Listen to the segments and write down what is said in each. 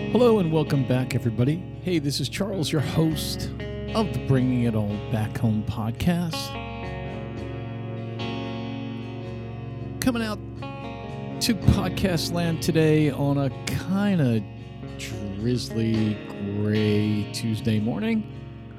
Hello and welcome back, everybody. Hey, this is Charles, your host of the Bringing It All Back Home podcast. Coming out to podcast land today on a kind of drizzly, gray Tuesday morning.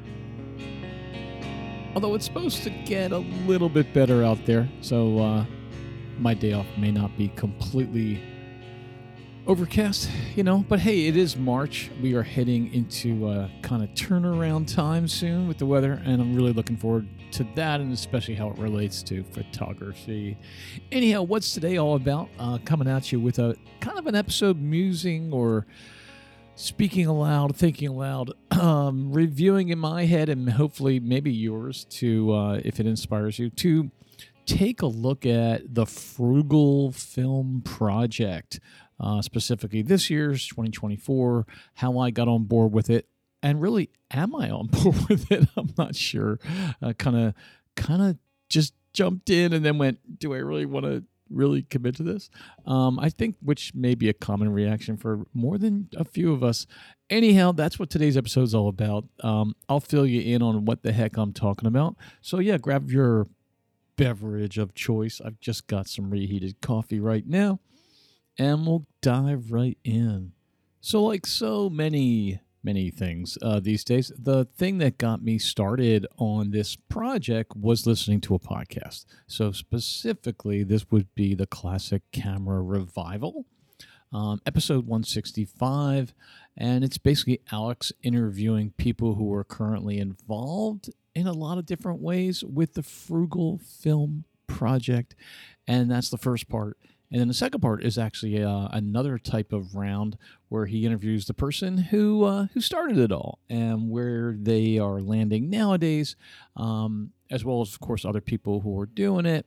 Although it's supposed to get a little bit better out there, so my day off may not be completely overcast, but hey, it is March. We are heading into kind of turnaround time soon with the weather, and I'm really looking forward to that, and especially how it relates to photography. Anyhow, what's today all about? Coming at you with a kind of an episode musing or speaking aloud, thinking aloud, reviewing in my head, and hopefully maybe yours to, if it inspires you, to take a look at the Frugal Film Project. Specifically this year's 2024, how I got on board with it, and really, am I on board with it? I'm not sure. Kind of just jumped in and then went, do I really want to really commit to this? I think which may be a common reaction for more than a few of us. Anyhow, that's what today's episode is all about. I'll fill you in on what the heck I'm talking about. So yeah, grab your beverage of choice. I've just got some reheated coffee right now, and we'll dive right in. So like so many things these days, the thing that got me started on this project was listening to a podcast. So specifically, this would be the Classic Camera Revival, episode 165. And it's basically Alex interviewing people who are currently involved in a lot of different ways with the Frugal Film Project. And that's the first part. And then the second part is actually another type of round where he interviews the person who started it all and where they are landing nowadays, as well as, of course, other people who are doing it.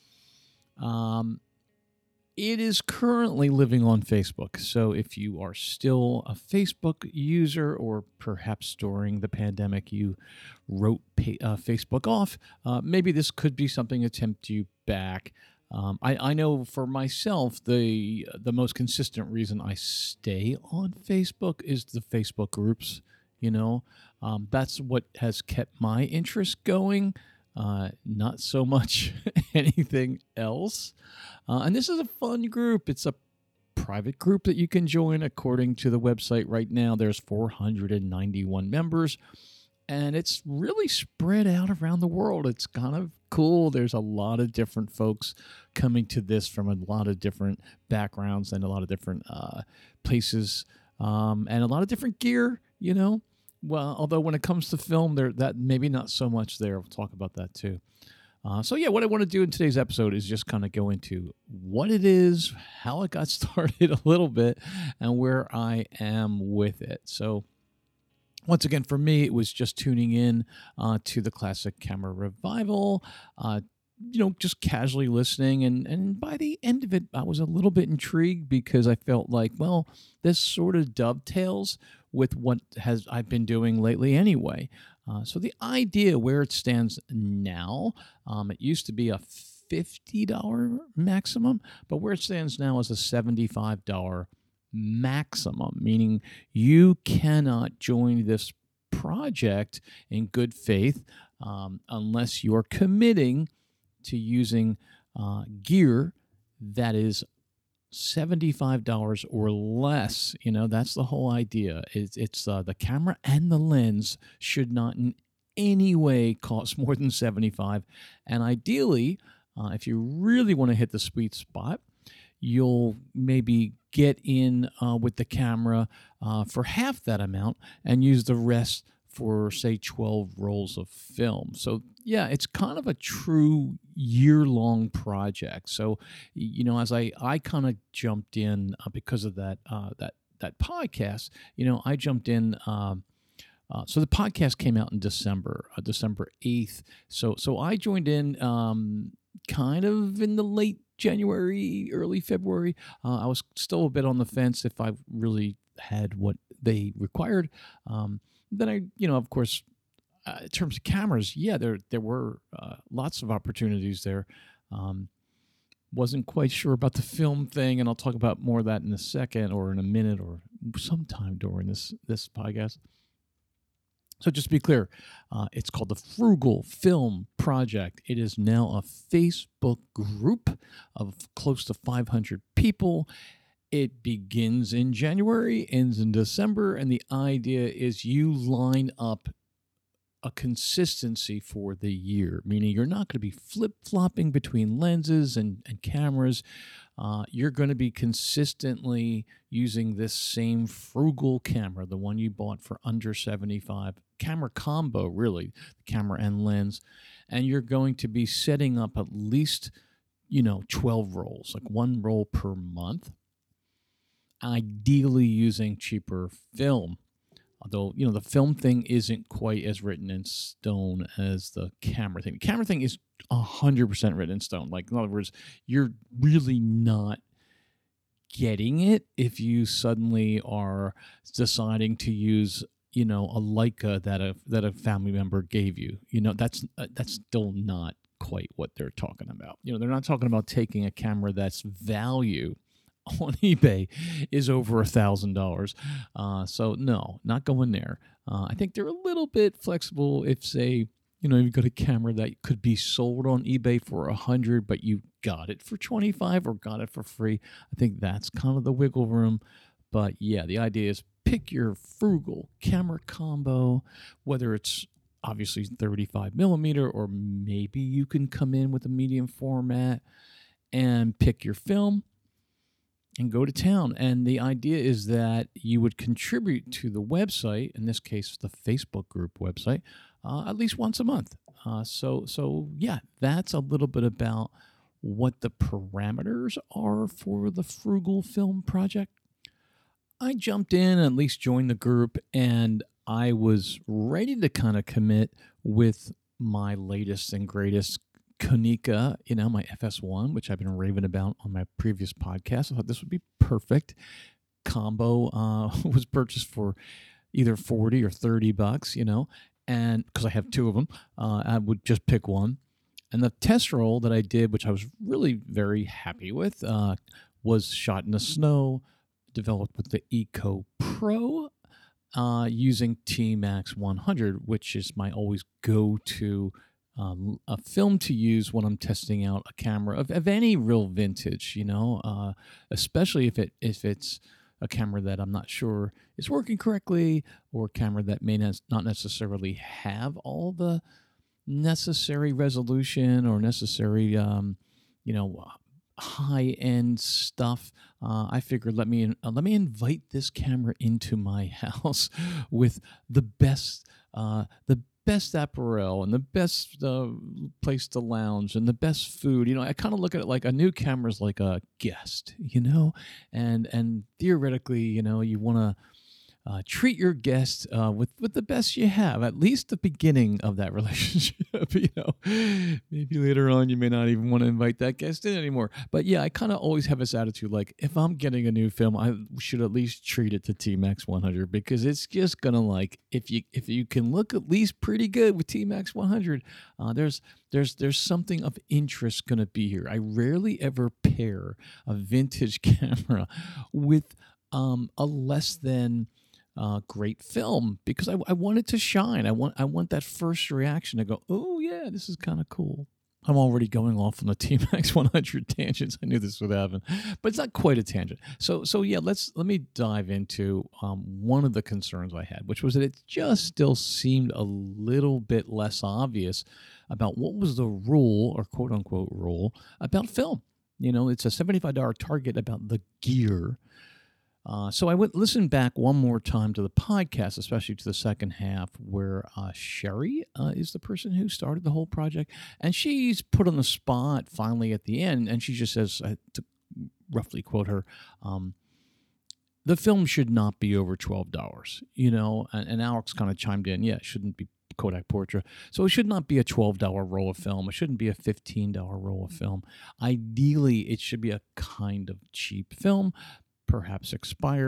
It is currently living on Facebook. So if you are still a Facebook user, or perhaps during the pandemic you wrote Facebook off, maybe this could be something to tempt you back. I know for myself, the most consistent reason I stay on Facebook is the Facebook groups. That's what has kept my interest going, not so much anything else. And this is a fun group. It's a private group that you can join. According to the website right now, there's 491 members. And it's really spread out around the world. It's kind of cool. There's a lot of different folks coming to this from a lot of different backgrounds and a lot of different places, and a lot of different gear, Well, although when it comes to film, that maybe not so much there. We'll talk about that too. So yeah, what I want to do in today's episode is just kind of go into what it is, how it got started a little bit, and where I am with it. So once again, for me, it was just tuning in to the Classic Camera Revival, just casually listening. And by the end of it, I was a little bit intrigued because I felt like, well, this sort of dovetails with what I've been doing lately anyway. So the idea where it stands now, it used to be a $50 maximum, but where it stands now is a $75 maximum, meaning you cannot join this project in good faith unless you're committing to using gear that is $75 or less. That's the whole idea. It's the camera and the lens should not in any way cost more than $75. And ideally, if you really want to hit the sweet spot, you'll maybe get in with the camera for half that amount and use the rest for, say, 12 rolls of film. So, yeah, it's kind of a true year-long project. So, as I kind of jumped in because of that podcast, I jumped in. So the podcast came out in December 8th. So I joined in kind of in the late January, early February. I was still a bit on the fence if I really had what they required. Then I, of course, in terms of cameras, yeah, there were lots of opportunities there. wasn't quite sure about the film thing, and I'll talk about more of that in a second or in a minute or sometime during this podcast. So just to be clear, it's called the Frugal Film Project. It is now a Facebook group of close to 500 people. It begins in January, ends in December, and the idea is you line up a consistency for the year, meaning you're not going to be flip-flopping between lenses and cameras. You're going to be consistently using this same Frugal camera, the one you bought for under $75, camera combo, really, camera and lens, and you're going to be setting up at least, 12 rolls, like one roll per month, ideally using cheaper film. Although, the film thing isn't quite as written in stone as the camera thing. The camera thing is 100% written in stone. Like, in other words, you're really not getting it if you suddenly are deciding to use, a Leica that a family member gave you. That's still not quite what they're talking about. They're not talking about taking a camera that's value on eBay is over $1,000. So no, not going there. I think they're a little bit flexible if, say, you've got a camera that could be sold on eBay for $100, but you got it for $25 or got it for free. I think that's kind of the wiggle room. But yeah, the idea is pick your Frugal camera combo, whether it's obviously 35 millimeter, or maybe you can come in with a medium format and pick your film and go to town. And the idea is that you would contribute to the website, in this case, the Facebook group website, at least once a month. So yeah, that's a little bit about what the parameters are for the Frugal Film Project. I jumped in, at least joined the group, and I was ready to kind of commit with my latest and greatest Konica, my FS1, which I've been raving about on my previous podcast. I thought this would be perfect. Combo was purchased for either $40 or $30, and because I have two of them, I would just pick one. And the test roll that I did, which I was really very happy with, was shot in the snow, developed with the Eco Pro, using T-Max 100, which is my always go-to a film to use when I'm testing out a camera of any real vintage, especially if it's a camera that I'm not sure is working correctly, or a camera that may not necessarily have all the necessary resolution or necessary, high-end stuff. I figured let me invite this camera into my house with the best apparel and the best place to lounge and the best food. I kind of look at it like a new camera's like a guest, and theoretically, you want to treat your guest with the best you have, at least the beginning of that relationship. Maybe later on you may not even want to invite that guest in anymore. But yeah, I kind of always have this attitude, like, if I'm getting a new film, I should at least treat it to T-Max 100, because it's just gonna, like, if you can look at least pretty good with T-Max 100, there's something of interest gonna be here. I rarely ever pair a vintage camera with a less than great film, because I want it to shine. I want that first reaction to go, oh yeah, this is kind of cool. I'm already going off on the T-Max 100 tangents. I knew this would happen, but it's not quite a tangent. So yeah, let me dive into one of the concerns I had, which was that it just still seemed a little bit less obvious about what was the rule, or quote unquote rule, about film. It's a $75 target about the gear. So I went listen back one more time to the podcast, especially to the second half, where Sherry is the person who started the whole project, and she's put on the spot finally at the end, and she just says, to roughly quote her, the film should not be over $12, and Alex kind of chimed in, yeah, it shouldn't be Kodak Portra. So it should not be a $12 roll of film. It shouldn't be a $15 roll of film. Ideally, it should be a kind of cheap film, perhaps expired,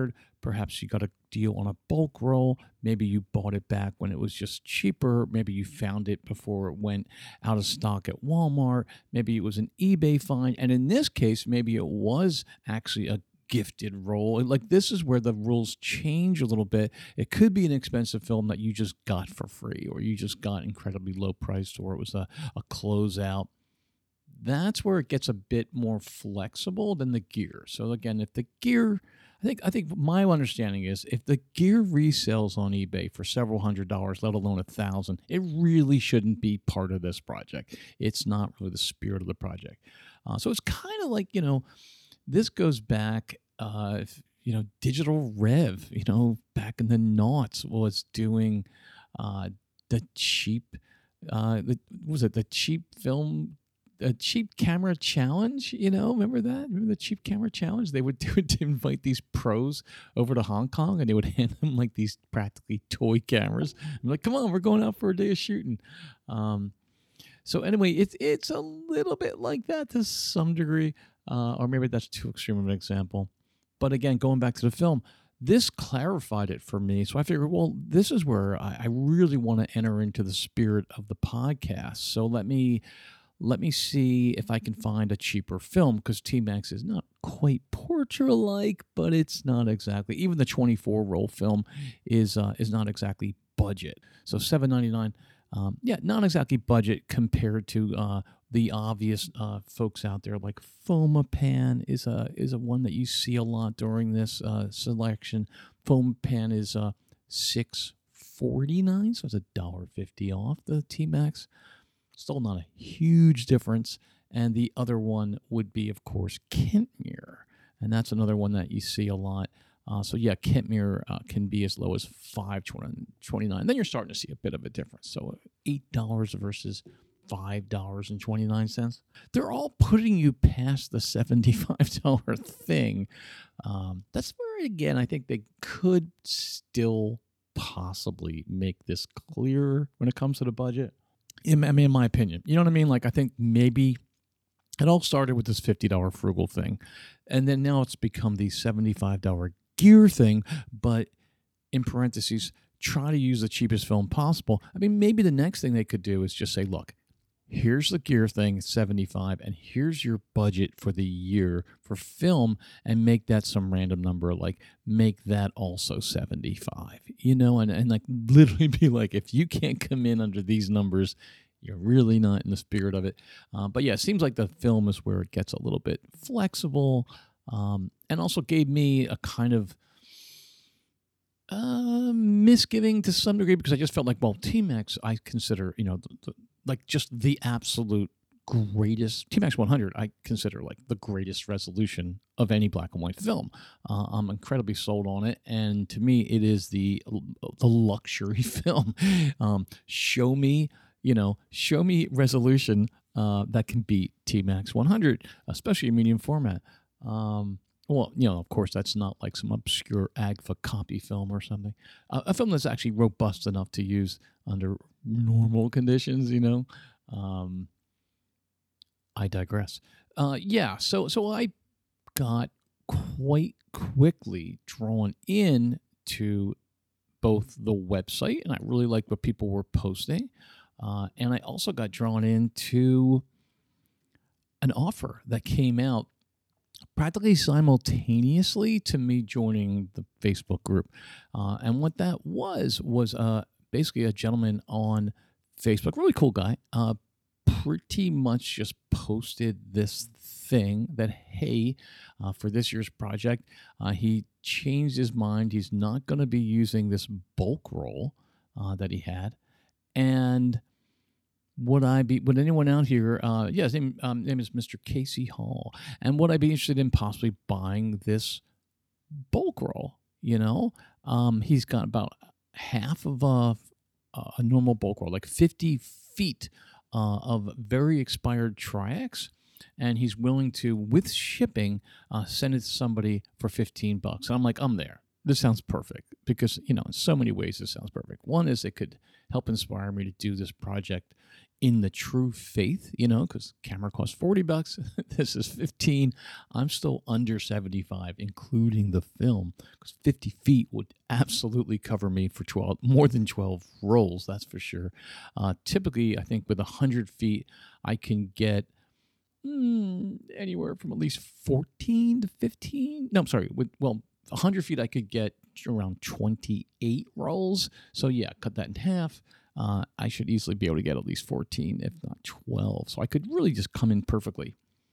Perhaps you got a deal on a bulk roll. Maybe you bought it back when it was just cheaper. Maybe you found it before it went out of stock at Walmart. Maybe it was an eBay find. And in this case, maybe it was actually a gifted roll. Like, this is where the rules change a little bit. It could be an expensive film that you just got for free, or you just got incredibly low priced, or it was a closeout. That's where it gets a bit more flexible than the gear. So again, if the gear, I think my understanding is if the gear resells on eBay for several $100s, let alone $1,000, it really shouldn't be part of this project. It's not really the spirit of the project. So it's kind of like, this goes back, Digital Rev, back in the noughts was doing the cheap, the cheap film, a cheap camera challenge, remember that? Remember the cheap camera challenge? They would do it to invite these pros over to Hong Kong, and they would hand them like these practically toy cameras. I'm like, come on, we're going out for a day of shooting. So anyway, it's a little bit like that to some degree, or maybe that's too extreme of an example. But again, going back to the film, this clarified it for me. So I figured, well, this is where I really want to enter into the spirit of the podcast. So let me see if I can find a cheaper film, because T-Max is not quite Portra-like, but it's not exactly. Even the 24 roll film is not exactly budget. So $7.99, not exactly budget compared to the obvious folks out there, like Fomapan is a one that you see a lot during this selection. Fomapan is $6.49, so it's $1.50 off the T-Max. Still not a huge difference. And the other one would be, of course, Kentmere. And that's another one that you see a lot. Kentmere can be as low as $5.29. Then you're starting to see a bit of a difference. So $8 versus $5.29. They're all putting you past the $75 thing. That's where, again, I think they could still possibly make this clearer when it comes to the budget. In my opinion, you know what I mean? Like, I think maybe it all started with this $50 frugal thing, and then now it's become the $75 gear thing, but in parentheses, try to use the cheapest film possible. I mean, maybe the next thing they could do is just say, look, here's the gear thing, $75, and here's your budget for the year for film, and make that some random number, like make that also $75, and like literally be like, if you can't come in under these numbers, you're really not in the spirit of it. But yeah, it seems like the film is where it gets a little bit flexible, and also gave me a kind of misgiving to some degree, because I just felt like, well, T-Max, I consider, like just the absolute greatest. T-Max 100, I consider like the greatest resolution of any black and white film. I'm incredibly sold on it, and to me, it is the luxury film. Show me resolution that can beat T-Max 100, especially in medium format. Well, of course, that's not like some obscure AGFA copy film or something. A film that's actually robust enough to use under normal conditions, I digress. So I got quite quickly drawn in to both the website, and I really liked what people were posting, and I also got drawn into an offer that came out practically simultaneously to me joining the Facebook group. And what that was basically a gentleman on Facebook, really cool guy, pretty much just posted this thing that, hey, for this year's project, he changed his mind. He's not going to be using this bulk roll that he had. And would anyone out here, his name is Mr. Casey Hall, and would I be interested in possibly buying this bulk roll? He's got about half of a normal bulk roll, like 50 feet of very expired Tri-X, and he's willing to, with shipping, send it to somebody for $15. And I'm like, I'm there. this sounds perfect because, in so many ways, this sounds perfect. One is it could help inspire me to do this project in the true faith, because camera costs $40. This is 15. I'm still under 75, including the film, because 50 feet would absolutely cover me for more than 12 rolls. That's for sure. Typically, I think with 100 feet, I can get anywhere from at least 14 to 15. No, I'm sorry. 100 feet, I could get around 28 rolls. So yeah, cut that in half. I should easily be able to get at least 14, if not 12. So I could really just come in perfectly.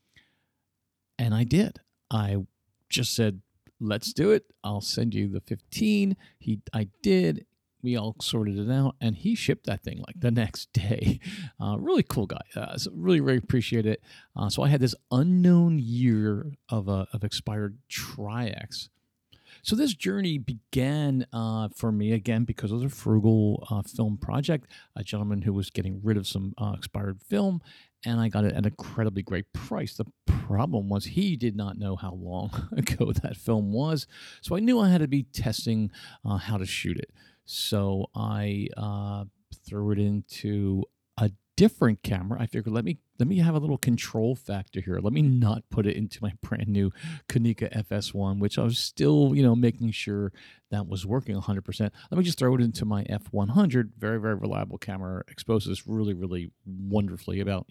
And I did. I just said, let's do it. I'll send you the 15. I did. We all sorted it out, and he shipped that thing like the next day. Really cool guy. So really, really appreciate it. So I had this unknown year of expired Tri-X. So this journey began for me, again, because it was a frugal film project, a gentleman who was getting rid of some expired film, and I got it at an incredibly great price. The problem was he did not know how long ago that film was, so I knew I had to be testing how to shoot it. So I threw it into a different camera. I figured, let me have a little control factor here. Let me not put it into my brand new Konica FS1, which I was still, making sure that was working 100%. Let me just throw it into my F100, very, very reliable camera, exposes really, really wonderfully. About,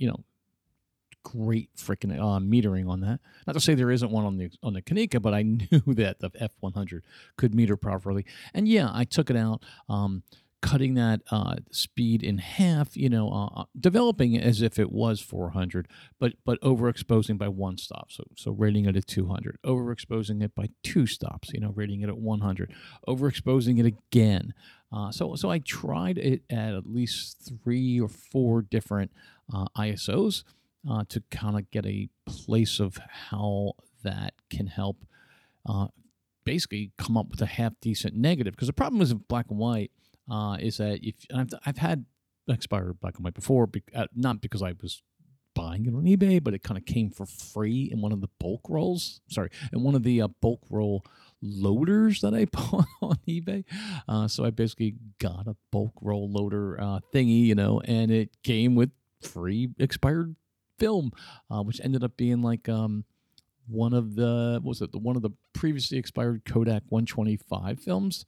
great freaking metering on that. Not to say there isn't one on the Konica, but I knew that the F100 could meter properly. And yeah, I took it out. Cutting that speed in half, developing it as if it was 400, but overexposing by one stop. So rating it at 200, overexposing it by two stops, rating it at 100, overexposing it again. So I tried it at least 3 or 4 different ISOs to kind of get a place of how that can help basically come up with a half decent negative. Because the problem is with black and white. Is that I've had expired black and white before, not because I was buying it on eBay, but it kind of came for free in one of the bulk rolls. In one of the bulk roll loaders that I bought on eBay. So I basically got a bulk roll loader thingy, and it came with free expired film, which ended up being like one of the previously expired Kodak 125 films.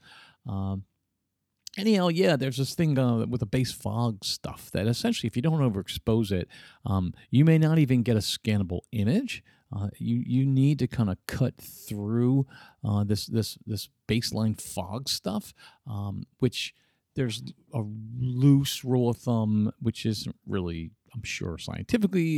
Anyhow, yeah, there's this thing with the base fog stuff that essentially, if you don't overexpose it, you may not even get a scannable image. You need to kind of cut through this baseline fog stuff, which there's a loose rule of thumb, which isn't really, I'm sure, scientifically,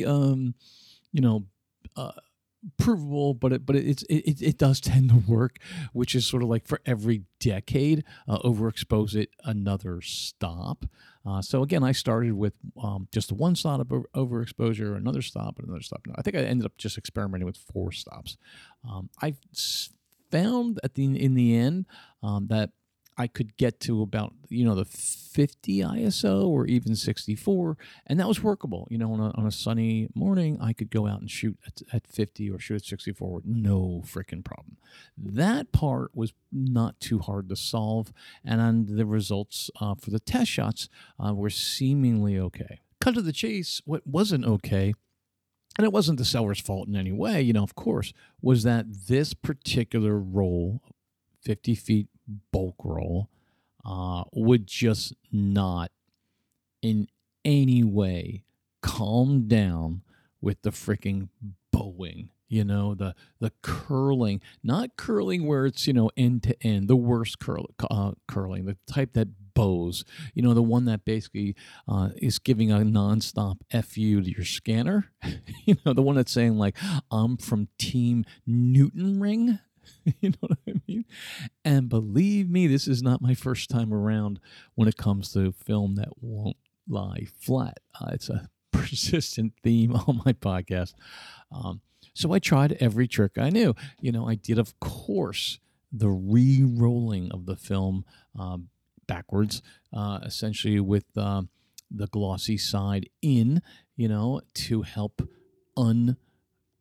provable, but it does tend to work, which is sort of like for every decade, overexpose it another stop. So again, I started with just one stop of overexposure, another stop, and another stop. I think I ended up just experimenting with 4 stops. I found in the end that I could get to about, the 50 ISO or even 64, and that was workable. On a sunny morning, I could go out and shoot at 50 or shoot at 64 with no freaking problem. That part was not too hard to solve, and the results for the test shots were seemingly okay. Cut to the chase, what wasn't okay, and it wasn't the seller's fault in any way, of course, was that this particular roll, 50 feet bulk roll, would just not in any way calm down with the freaking bowing, the curling, not curling where it's, end to end, the worst curling, the type that bows, the one that basically is giving a nonstop FU to your scanner, the one that's saying like, I'm from Team Newton Ring. You know what I mean? And believe me, this is not my first time around when it comes to film that won't lie flat. It's a persistent theme on my podcast. So I tried every trick I knew. I did, of course, the re-rolling of the film backwards, essentially with the glossy side in, to help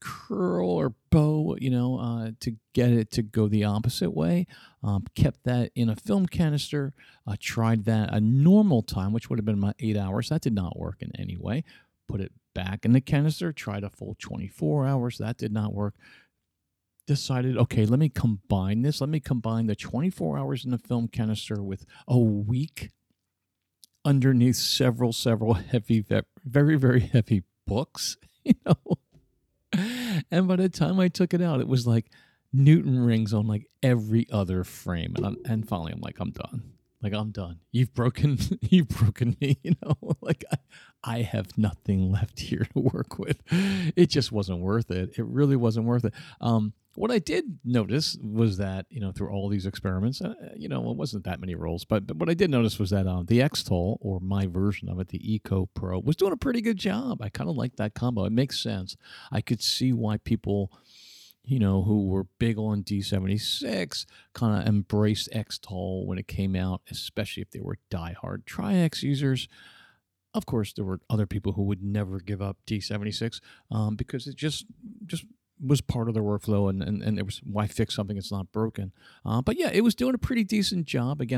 curl or bow, to get it to go the opposite way. Kept that in a film canister. Tried that a normal time, which would have been about 8 hours. That did not work in any way. Put it back in the canister. Tried a full 24 hours. That did not work. Decided, okay, let me combine this. Let me combine the 24 hours in the film canister with a week underneath several heavy, very, very heavy books, And by the time I took it out, it was like Newton rings on like every other frame. And finally I'm like, I'm done. Like, I'm done. You've broken me, like I have nothing left here to work with. It just wasn't worth it. It really wasn't worth it. What I did notice was that, through all these experiments, it wasn't that many rolls, but what I did notice was that the Xtol, or my version of it, the Eco Pro, was doing a pretty good job. I kind of like that combo. It makes sense. I could see why people, who were big on D76 kind of embraced Xtol when it came out, especially if they were diehard Tri-X users. Of course, there were other people who would never give up D76 because it just was part of their workflow, and it was, why fix something that's not broken? But yeah, it was doing a pretty decent job. Again,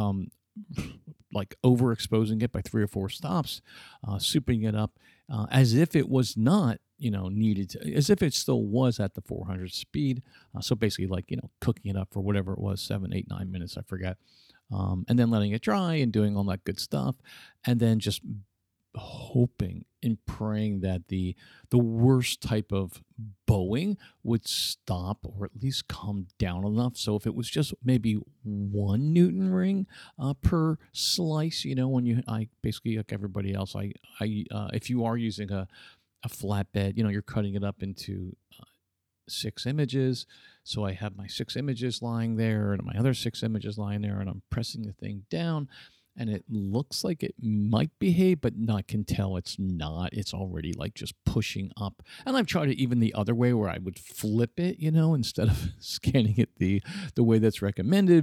like overexposing it by 3 or 4 stops, souping it up as if it was not, needed to, as if it still was at the 400 speed. So basically, like, cooking it up for whatever it was, 7, 8, 9 minutes, I forget. And then letting it dry and doing all that good stuff, and then just hoping and praying that the worst type of bowing would stop, or at least come down enough. So if it was just maybe 1 Newton ring per slice, when I basically, like everybody else, I if you are using a flatbed, you're cutting it up into 6 images. So I have my 6 images lying there and my other 6 images lying there, and I'm pressing the thing down, and it looks like it might behave, but I can tell it's not. It's already like just pushing up. And I've tried it even the other way, where I would flip it, instead of scanning it the way that's recommended,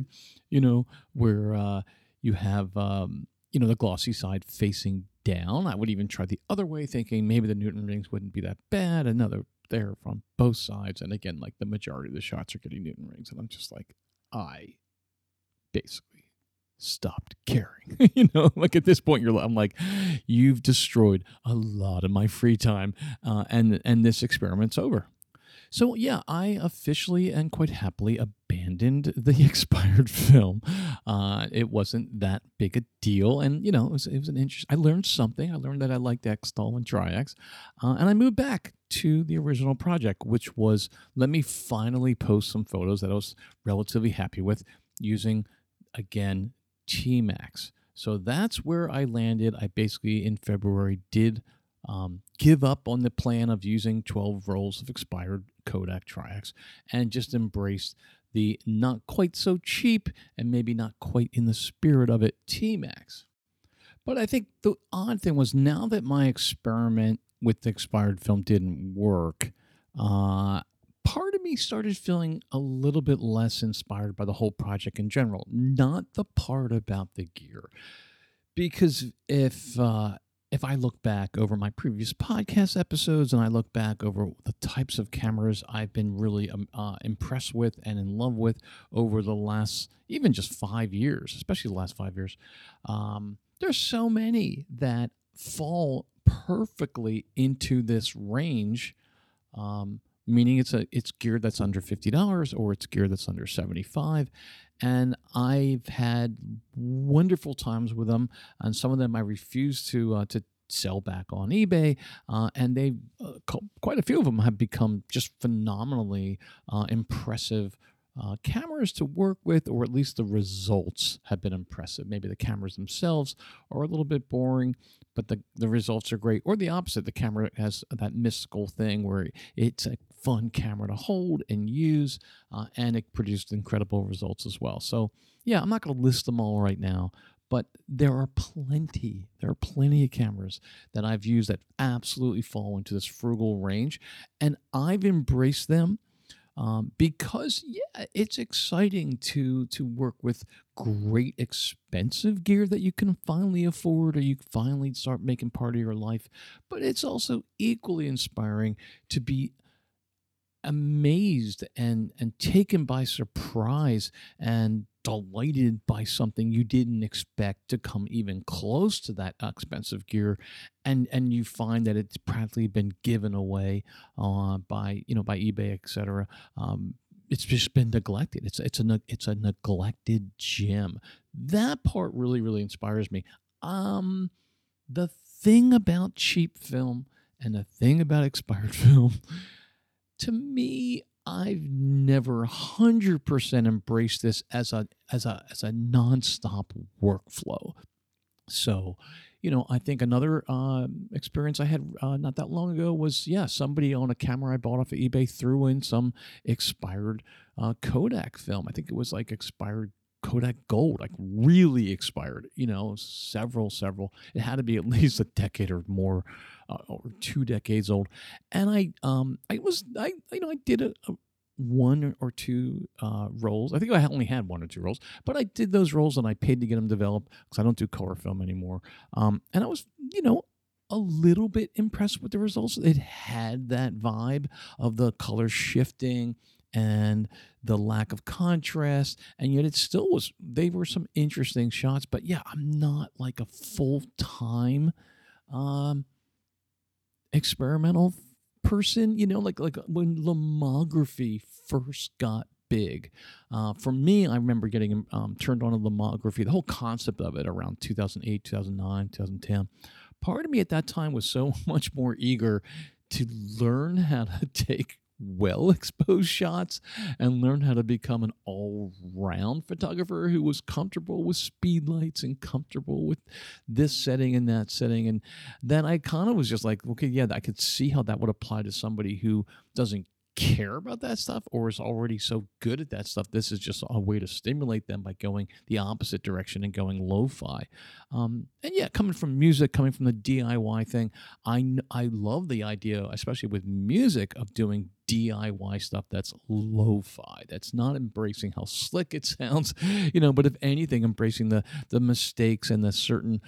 where you have, the glossy side facing down. I would even try the other way, thinking maybe the Newton rings wouldn't be that bad. Another there from both sides. And again, like the majority of the shots are getting Newton rings. And I'm just like, I basically stopped caring. Like at this point, I'm like, you've destroyed a lot of my free time, and this experiment's over. So yeah, I officially and quite happily abandoned the expired film. It wasn't that big a deal, and it was an interest. I learned something. I learned that I liked Xtol and Tri-X, and I moved back to the original project, which was, let me finally post some photos that I was relatively happy with using, again, T-Max. So that's where I landed. I basically, in February, did give up on the plan of using 12 rolls of expired Kodak Tri-X, and just embraced the not quite so cheap, and maybe not quite in the spirit of it, T-Max. But I think the odd thing was, now that my experiment with the expired film didn't work, part of me started feeling a little bit less inspired by the whole project in general, not the part about the gear. Because if I look back over my previous podcast episodes, and I look back over the types of cameras I've been really impressed with and in love with over the last, even just 5 years, especially the last 5 years, there's so many that fall perfectly into this range. Meaning it's gear that's under $50, or it's gear that's under $75. And I've had wonderful times with them, and some of them I refuse to sell back on eBay, and they quite a few of them have become just phenomenally impressive cameras to work with, or at least the results have been impressive. Maybe the cameras themselves are a little bit boring, but the results are great. Or the opposite, the camera has that mystical thing where it's a fun camera to hold and use, and it produced incredible results as well. So yeah, I'm not going to list them all right now, but there are plenty of cameras that I've used that absolutely fall into this frugal range, and I've embraced them. Because yeah, it's exciting to work with great expensive gear that you can finally afford, or you finally start making part of your life. But it's also equally inspiring to be amazed and taken by surprise and delighted by something you didn't expect to come even close to that expensive gear, and you find that it's practically been given away by by eBay, etc. It's just been neglected. It's a neglected gem. That part really inspires me. um the thing about cheap film and the thing about expired film, to me, I've never 100% embraced this as a nonstop workflow. So, I think another experience I had not that long ago was, yeah, somebody on a camera I bought off of eBay threw in some expired Kodak film. I think it was like expired Kodak Gold, like really expired. Several. It had to be at least a decade or more, or 2 decades old. And I did a one or two rolls. I think I only had one or two rolls, but I did those rolls and I paid to get them developed because I don't do color film anymore. And I was, a little bit impressed with the results. It had that vibe of the color shifting and the lack of contrast, and yet it still was. They were some interesting shots, but yeah, I'm not like a full time um, experimental person, like when lomography first got big. For me, I remember getting turned on to lomography, the whole concept of it around 2008, 2009, 2010. Part of me at that time was so much more eager to learn how to take well exposed shots and learn how to become an all round photographer who was comfortable with speed lights and comfortable with this setting and that setting. And then I kind of was just like, okay, yeah, I could see how that would apply to somebody who doesn't care about that stuff or is already so good at that stuff. This is just a way to stimulate them by going the opposite direction and going lo-fi. And yeah, coming from music, coming from the DIY thing, I love the idea, especially with music, of doing DIY stuff that's lo-fi, that's not embracing how slick it sounds, but if anything, embracing the mistakes and the certain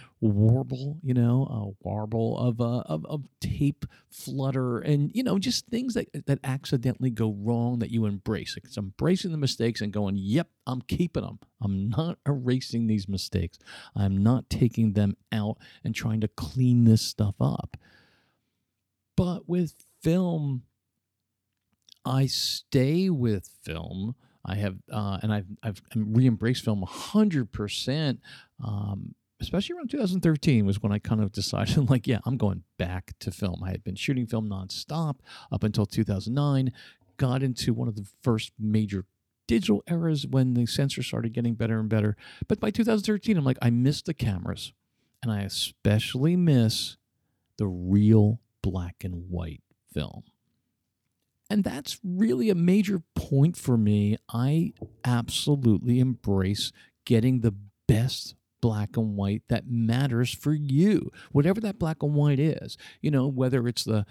warble of tape flutter, and just things that accidentally go wrong that you embrace. It's embracing the mistakes and going, yep, I'm keeping them. I'm not erasing these mistakes. I'm not taking them out and trying to clean this stuff up. But with film, I stay with film. I have, and I've re-embraced film 100%. Especially around 2013 was when I kind of decided, like, yeah, I'm going back to film. I had been shooting film nonstop up until 2009. Got into one of the first major digital eras when the sensors started getting better and better. But by 2013, I'm like, I miss the cameras, and I especially miss the real black and white film. And that's really a major point for me. I absolutely embrace getting the best black and white that matters for you, whatever that black and white is. Whether it's the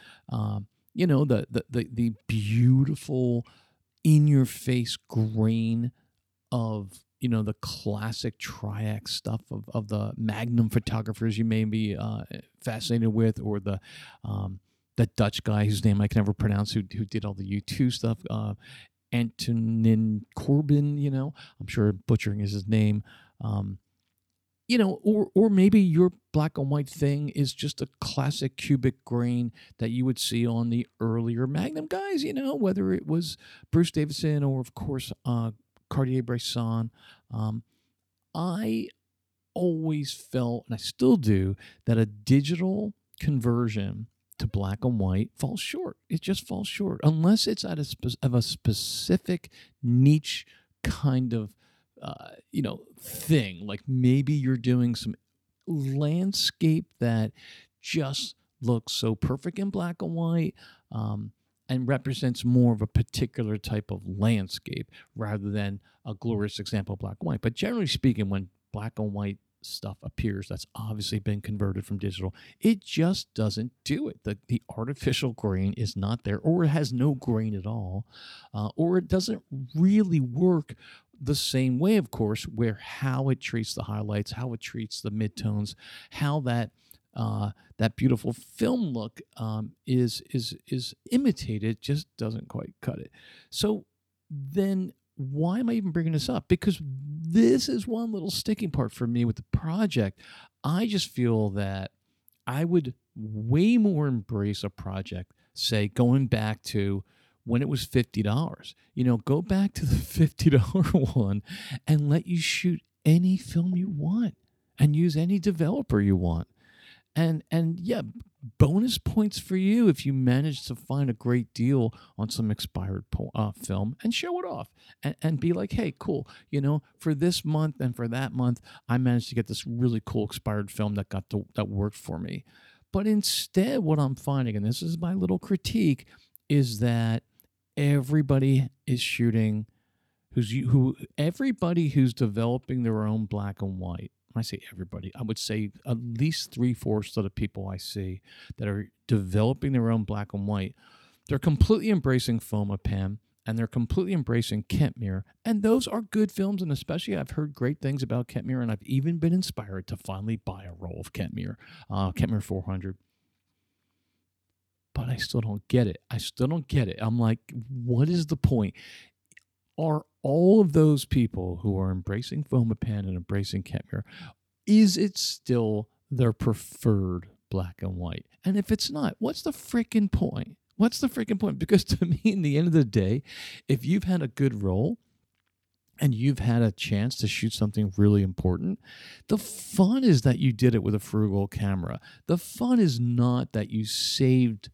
beautiful in-your-face grain of the classic Triax stuff of the Magnum photographers you may be fascinated with, or the Dutch guy whose name I can never pronounce, who did all the U2 stuff, Antonin Corbin. I'm sure butchering is his name. Or maybe your black and white thing is just a classic cubic grain that you would see on the earlier Magnum guys, whether it was Bruce Davison or, of course, Cartier-Bresson. I always felt, and I still do, that a digital conversion to black and white falls short. It just falls short unless it's at a specific niche kind of thing. Like maybe you're doing some landscape that just looks so perfect in black and white, and represents more of a particular type of landscape rather than a glorious example of black and white. But generally speaking, when black and white stuff appears that's obviously been converted from digital, it just doesn't do it. The artificial grain is not there, or it has no grain at all, or it doesn't really work the same way, of course, where how it treats the highlights, how it treats the midtones, how that that beautiful film look is imitated, just doesn't quite cut it. So then why am I even bringing this up? Because this is one little sticking part for me with the project. I just feel that I would way more embrace a project, say, going back to when it was $50. Go back to the $50 one and let you shoot any film you want and use any developer you want. And yeah, bonus points for you if you manage to find a great deal on some expired film and show it off and be like, hey, cool. For this month and for that month, I managed to get this really cool expired film that worked for me. But instead, what I'm finding, and this is my little critique, is that everybody is shooting everybody who's developing their own black and white. When I say everybody, I would say at least 3/4 of the people I see that are developing their own black and white, they're completely embracing Fomapan and they're completely embracing Kentmere. And those are good films, and especially I've heard great things about Kentmere, and I've even been inspired to finally buy a roll of Kentmere 400. But I still don't get it. I'm like, what is the point? Are all of those people who are embracing Fomapan and embracing Kentmere, is it still their preferred black and white? And if it's not, what's the freaking point? Because to me, in the end of the day, if you've had a good roll and you've had a chance to shoot something really important, the fun is that you did it with a frugal camera. The fun is not that you saved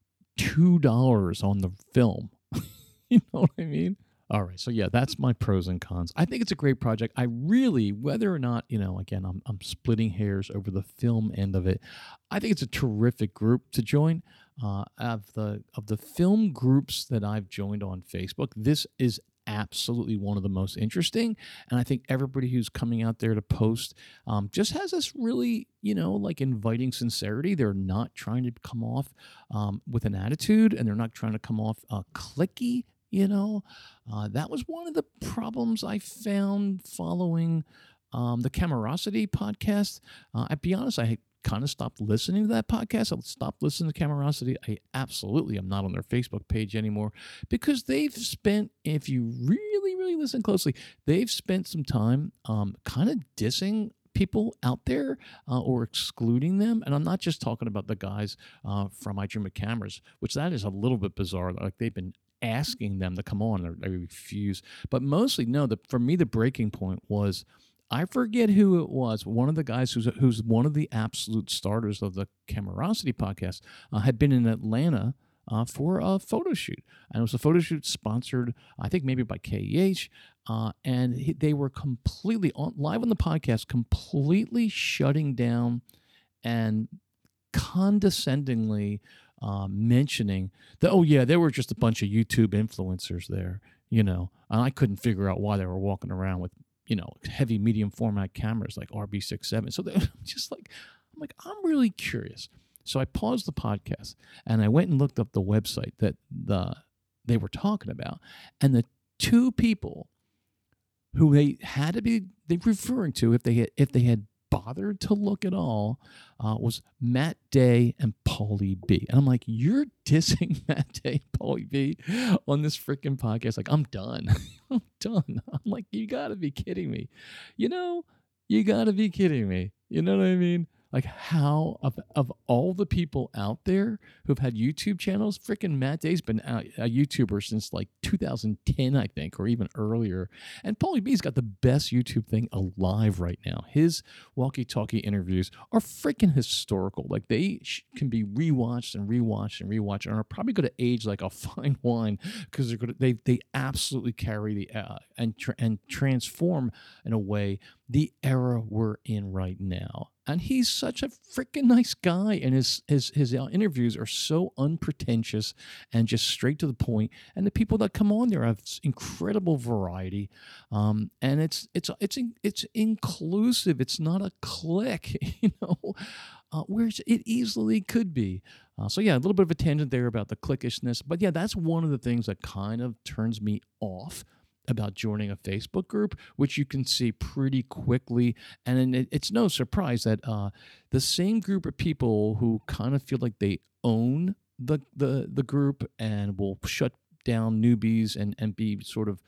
$2 on the film. You know what I mean? All right, so yeah, that's my pros and cons. I think it's a great project. I really, whether or not, again, I'm splitting hairs over the film end of it. I think it's a terrific group to join. Of the film groups that I've joined on Facebook, this is absolutely one of the most interesting. And I think everybody who's coming out there to post just has this really, like inviting sincerity. They're not trying to come off with an attitude, and they're not trying to come off cliquey. That was one of the problems I found following the Camerosity podcast. I'll be honest, I kind of stopped listening to that podcast. I stopped listening to Camerosity. I absolutely am not on their Facebook page anymore because they've spent, if you really, really listen closely, they've spent some time kind of dissing people out there or excluding them. And I'm not just talking about the guys from I Dream of Cameras, which that is a little bit bizarre. Like they've been asking them to come on, or they refuse. But mostly, no, for me, the breaking point was, I forget who it was. One of the guys who's one of the absolute starters of the Camerosity podcast had been in Atlanta for a photo shoot. And it was a photo shoot sponsored, I think maybe by KEH. And they were completely live on the podcast, completely shutting down and condescendingly mentioning that, oh yeah, there were just a bunch of YouTube influencers there, and I couldn't figure out why they were walking around with, heavy medium format cameras like RB67. So I'm really curious. So I paused the podcast and I went and looked up the website that they were talking about, and the two people who they referring to, if they had bothered to look at all, was Matt Day and Paulie B. And I'm like, you're dissing Matt Day and Paulie B on this freaking podcast? Like, I'm done. I'm done. I'm like, you got to be kidding me. You got to be kidding me. You know what I mean? Like, how of all the people out there who've had YouTube channels, freaking Matt Day's been a YouTuber since like 2010, I think, or even earlier. And Paulie B's got the best YouTube thing alive right now. His walkie-talkie interviews are freaking historical. Like, they can be rewatched and rewatched and rewatched, and are probably going to age like a fine wine, because they absolutely carry the and transform in a way the era we're in right now. And he's such a freaking nice guy, and his interviews are so unpretentious and just straight to the point. And the people that come on there have incredible variety, and it's inclusive. It's not a clique, whereas it easily could be. So yeah, a little bit of a tangent there about the cliquishness, but yeah, that's one of the things that kind of turns me off about joining a Facebook group, which you can see pretty quickly. And then it's no surprise that the same group of people who kind of feel like they own the group and will shut down newbies and be sort of,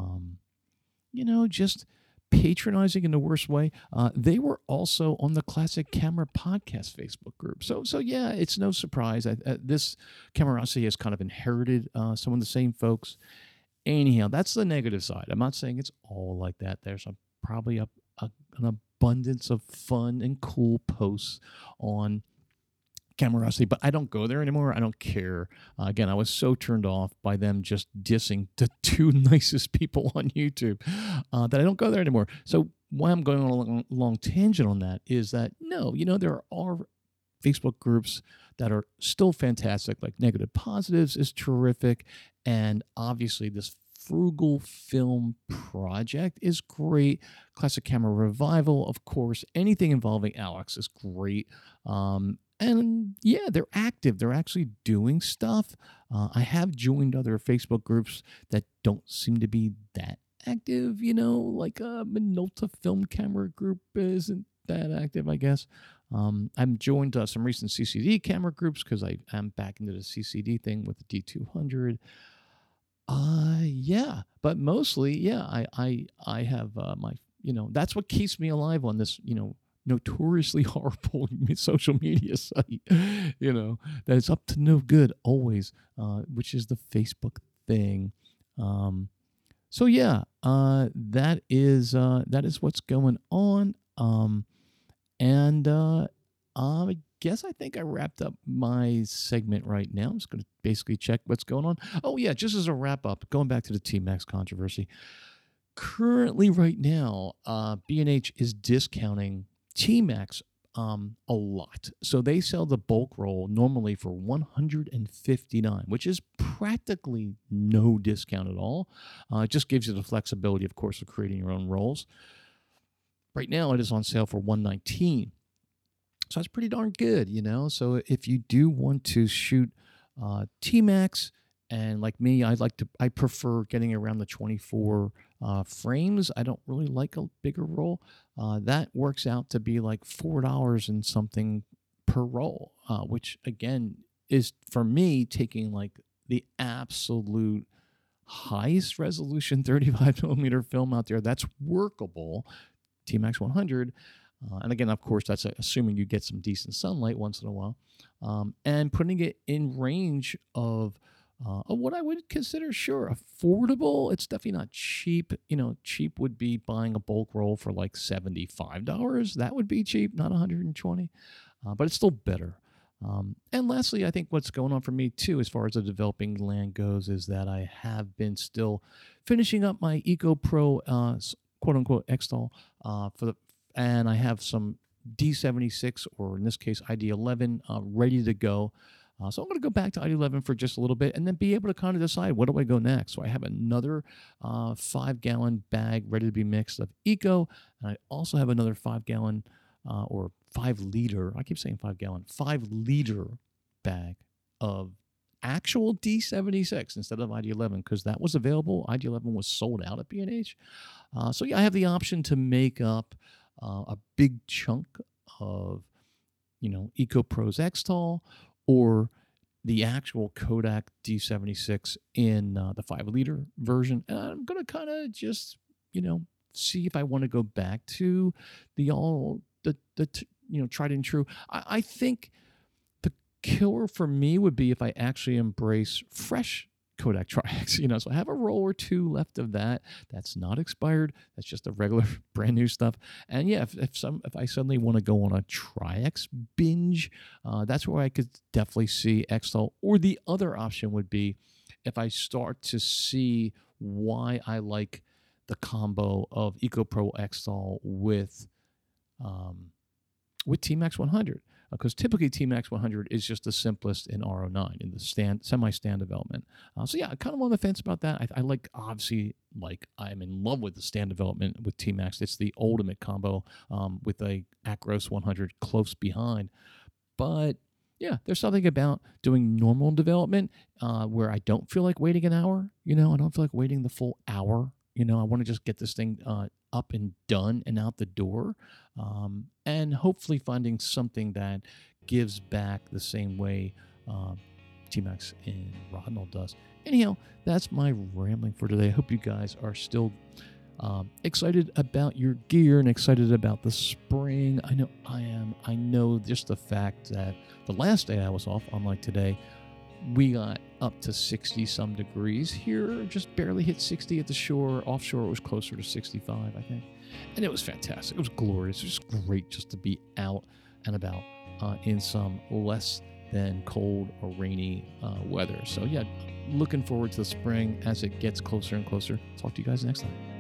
just patronizing in the worst way. They were also on the Classic Camera Podcast Facebook group. So yeah, it's no surprise. This Camerosity has kind of inherited some of the same folks. Anyhow, that's the negative side. I'm not saying it's all like that. There's probably an abundance of fun and cool posts on Camerosity, but I don't go there anymore. I don't care. Again, I was so turned off by them just dissing the two nicest people on YouTube that I don't go there anymore. So why I'm going on a long tangent on that is that, no, there are Facebook groups that are still fantastic, like Negative Positives is terrific. And obviously this Frugal Film Project is great. Classic Camera Revival, of course. Anything involving Alex is great. And yeah, they're active. They're actually doing stuff. I have joined other Facebook groups that don't seem to be that active, like a Minolta Film Camera group isn't that active, I guess. I've joined some recent CCD camera groups because I am back into the CCD thing with the D200. Yeah, but mostly, yeah, I have my, that's what keeps me alive on this, notoriously horrible social media site, that it's up to no good always, which is the Facebook thing. So yeah, that is what's going on. And I guess I think I wrapped up my segment right now. I'm just going to basically check what's going on. Oh yeah, just as a wrap up, going back to the T-Max controversy. Currently, right now, B&H is discounting T-Max a lot. So they sell the bulk roll normally for $159, which is practically no discount at all. It just gives you the flexibility, of course, of creating your own rolls. Right now, it is on sale for $119. So that's pretty darn good, So if you do want to shoot T-Max, and like me, I prefer getting around the 24 frames. I don't really like a bigger roll. That works out to be like $4 and something per roll, which again is for me taking like the absolute highest resolution 35 millimeter film out there that's workable, T-Max 100. And again, of course, that's assuming you get some decent sunlight once in a while, and putting it in range of what I would consider, sure, affordable. It's definitely not cheap. Cheap would be buying a bulk roll for like $75. That would be cheap, not $120, but it's still better. And lastly, I think what's going on for me too, as far as the developing land goes, is that I have been still finishing up my EcoPro quote unquote X-Stall and I have some D76, or in this case ID11, ready to go. So I'm going to go back to ID11 for just a little bit and then be able to kind of decide where do I go next. So I have another 5-gallon bag ready to be mixed of Eco, and I also have another 5-gallon or 5-liter, I keep saying 5-gallon, 5-liter bag of actual D76 instead of ID11, because that was available. ID11 was sold out at B&H. So yeah, I have the option to make up a big chunk of, EcoPro's X-Tall or the actual Kodak D76 in the 5-liter version. And I'm going to kind of just, see if I want to go back to the tried and true. I think the killer for me would be if I actually embrace fresh Kodak Tri-X, so I have a roll or two left of that. That's not expired. That's just a regular brand new stuff. And yeah, if I suddenly want to go on a Tri-X binge, that's where I could definitely see X-Stall. Or the other option would be if I start to see why I like the combo of EcoPro X-Stall with T-Max 100. Because typically T-Max 100 is just the simplest in R09, in the semi-stand development. So yeah, I'm kind of on the fence about that. I like, obviously, I'm in love with the stand development with T-Max. It's the ultimate combo with a Acros 100 close behind. But yeah, there's something about doing normal development where I don't feel like waiting an hour. I don't feel like waiting the full hour I want to just get this thing up and done and out the door, and hopefully finding something that gives back the same way T-Max and Rodnell does. Anyhow, that's my rambling for today. I hope you guys are still excited about your gear and excited about the spring. I know I am. I know just the fact that the last day I was off, unlike today, we got up to 60 some degrees here, just barely hit 60 at the shore. Offshore, it was closer to 65, I think. And it was fantastic. It was glorious. It was just great just to be out and about in some less than cold or rainy weather. So yeah, looking forward to the spring as it gets closer and closer. Talk to you guys next time.